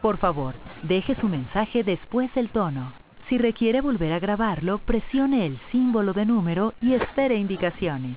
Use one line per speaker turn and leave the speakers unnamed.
Por favor, deje su mensaje después del tono. Si requiere volver a grabarlo, presione el símbolo de número y espere indicaciones.